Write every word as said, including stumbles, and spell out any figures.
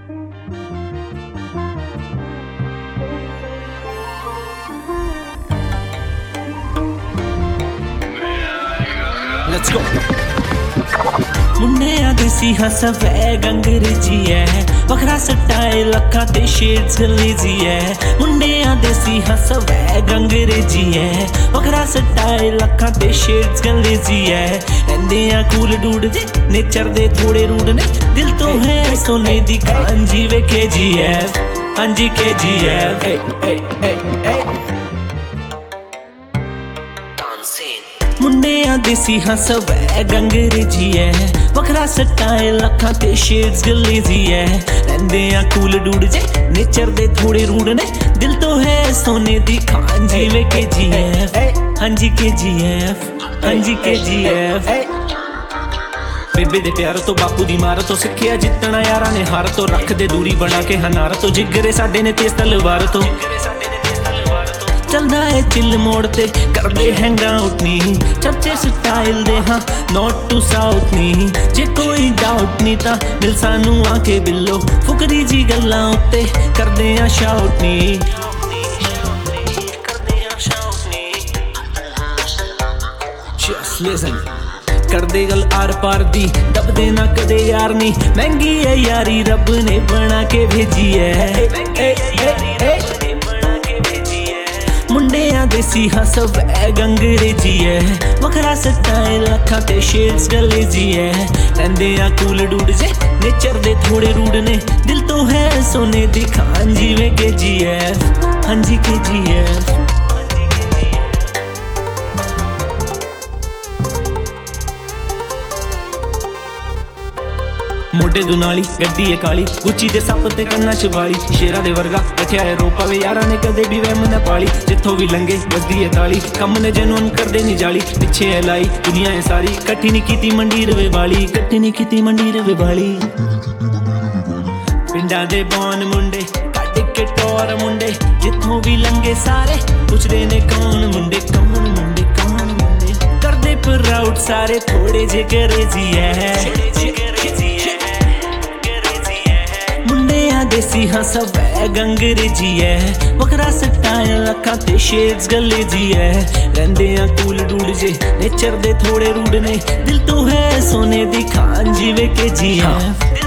Let's go. ਮੁੰਡਿਆਂ ਦੇ ਸੀ ਹਸਵੈਗ ਅੰਗਰੇਜ਼ੀ ਐ, ਵੱਖਰਾ ਸਟਾਈਲ ਅੱਖਾਂ ਤੇ ਸ਼ੇਡਸ ਗਲੀਜ਼ੀ ਐ। ਮੁੰਡਿਆਂ ਦੇ ਸੀ ਹਸਵੈਗ ਅੰਗਰੇਜ਼ੀ ਐ, ਵੱਖਰਾ ਸਟਾਈਲ ਅੱਖਾਂ ਤੇ ਸ਼ੇਡਸ ਗਲੀਜ਼ੀ ਐ। ਰਹਿੰਦੇ ਆ ਕੂਲ ਡੂਡ ਜੇ ਨੇਚਰ ਦੇ ਥੋੜੇ ਰੂਡ ਨੇ, ਦਿਲ ਤੋਂ ਹੈ ਸੋਨੇ ਦੀ ਖਾਨ ਜਿਵੇਂ ਕੇ ਜੀ ਐਫ, ਹਾਂਜੀ ਕੇ ਜੀ ਐਫ। ਮੁੰਡਿਆਂ ਦੇ ਸੀ ਹਸਵੈਗ ਅੰਗਰੇਜ਼ੀ ਐ, ਵੱਖਰਾ ਸਟਾਈਲ ਅੱਖਾਂ ਤੇ ਸ਼ੇਡਸ ਗਲੀਜ਼ੀ ਐ। ਰਹਿੰਦੇ ਆ ਕੂਲ ਡੂਡ ਜੇ ਨੇਚਰ ਦੇ ਥੋੜੇ ਰੂਡ ਨੇ, ਦਿਲ ਤੋਂ ਹੈ ਸੋਨੇ ਦੀ ਖਾਨ ਜਿਵੇਂ ਕੇ ਜੀ ਐਫ, ਹਾਂਜੀ ਕੇ ਜੀ ਐਫ, ਹਾਂਜੀ ਕੇ ਜੀ ਐਫ। ਬੇਬੇ ਦੇ ਪਿਆਰ ਤੋਂ ਬਾਪੂ ਦੀ ਮਾਰ ਤੋਂ ਸਿੱਖਿਆ ਜਿੱਤਣਾ ਯਾਰਾਂ ਨੇ ਹਾਰ ਤੋਂ, ਰੱਖਦੇ ਦੂਰੀ ਬਣਾ ਕੇ ਹਨਾਰ ਤੋਂ, ਜਿਗਰੇ ਸਾਡੇ ਨੇ ਤੇਜ਼ ਤਲਵਾਰ ਤੋਂ। ਚੱਲਦਾ ਏ ਚਿੱਲ ਮੋੜ ਤੇ ਕਰਦੇ ਹੈਂਗ ਆਊਟ ਨੀ, ਚਰਚੇ ਸਟਾਈਲ ਦੇ ਹਾਂ ਨੋਟ ਟੂ ਸਾਊਥ ਨੀ। ਜੇ ਕੋਈ ਡਾਊਟ ਨੀ ਤਾਂ ਮਿਲ ਸਾਨੂੰ ਆ ਕੇ ਬਿੱਲੋ, ਫੁਕਰੀ ਜੀ ਗੱਲਾਂ ਉੱਤੇ ਕਰਦੇ ਆ ਸ਼ਾਊਟ ਨੀ। Just listen, ਕਰਦੇ ਗੱਲ ਆਰ ਪਾਰ ਦੀ, ਦਬਦੇ ਨਾ ਕਦੇ ਯਾਰ ਨੀ। ਮਹਿੰਗੀ ਐ ਯਾਰੀ ਰੱਬ ਨੇ ਬਣਾ ਕੇ ਭੇਜੀ ਐ। ਮੁੰਡਿਆਂ ਦੇ ਸੀ ਹਸਵੈਗ ਅੰਗਰੇਜ਼ੀ ਐ, ਵੱਖਰਾ ਸਟਾਈਲ ਅੱਖਾਂ ਤੇ ਸ਼ੇਡਸ ਗਲੀਜ਼ੀ ਐ। ਰਹਿੰਦੇ ਆ ਕੂਲ ਡੂਡ ਜੇ ਨੇਚਰ ਦੇ ਥੋੜੇ ਰੂਡ ਨੇ, ਦਿਲ ਤੋਂ ਹੈ ਸੋਨੇ ਦੀ ਖਾਨ ਜਿਵੇਂ ਕੇ ਜੀ ਐਫ, ਹਾਂਜੀ ਕੇ ਜੀ ਐਫ। ਮੋਢੇ ਦੁਨਾਲੀ ਗੱਡੀ ਏ ਕਾਲੀ, ਗੁੱਚੀ ਦੇ ਸੱਪ ਤੇ ਕੰਨਾਂ ਚ ਵਾਲੀ, ਸ਼ੇਰਾਂ ਦੇ ਵਰਗਾ ਰੱਖਿਆ ਏ ਰੋਪਾ ਵੇ ਯਾਰਾਂ ਨੇ ਕਦੇ ਵੀ ਵਹਿਮ ਨਾ ਪਾਲੀ। ਜਿੱਥੋਂ ਵੀ ਲੰਘੇ ਵੱਜਦੀ ਏ ਤਾਲੀ, ਕੰਮ ਨੇ ਜਨੂਨ ਕਰਦੇ ਨੀ ਜਾਲੀ। ਪਿੱਛੇ ਏ ਲਾਈ ਦੁਨੀਆ ਏ ਸਾਰੀ, ਇਕੱਠੀ ਨੀ ਕੀਤੀ ਮੰਡੀ ਰਵੇ ਵਾਲੀ, ਇਕੱਠੀ ਨੀ ਕੀਤੀ ਮੰਡੀ ਰਵੇ ਵਾਲੀ। ਪਿੰਡਾਂ ਦੇ ਬੌਨ ਮੁੰਡੇ ਕੱਢ ਕੇ ਟੋਰ ਮੁੰਡੇ, ਜਿੱਥੋਂ ਵੀ ਲੰਘੇ ਸਾਰੇ ਪੁੱਛਦੇ ਨੇ ਕੌਣ ਮੁੰਡੇ, ਕੌਣ ਮੁੰਡੇ, ਕੌਣ ਮੁੰਡੇ। ਕਰਦੇ ਪ੍ਰਾਊਡ ਸਾਰੇ ਥੋੜੇ ਜੇ ਕਰੇਜ਼ੀ ਐ। ਦੇਸੀ ਹਸਵੈਗ ਅੰਗਰੇਜ਼ੀ ਐ, ਵੱਖਰਾ ਸਟਾਈਲ ਅੱਖਾਂ ਤੇ ਸ਼ੇਡਸ ਗਲੀਜ਼ੀ ਐ। ਰਹਿੰਦੇ ਆ ਕੂਲ ਡੂਡ ਜੇ ਨੇਚਰ ਦੇ ਥੋੜੇ ਰੂਡ ਨੇ, ਦਿਲ ਤੋਂ ਹੈ ਸੋਨੇ ਦੀ ਖਾਨ ਜਿਵੇਂ ਕੇ ਜੀ ਐਫ।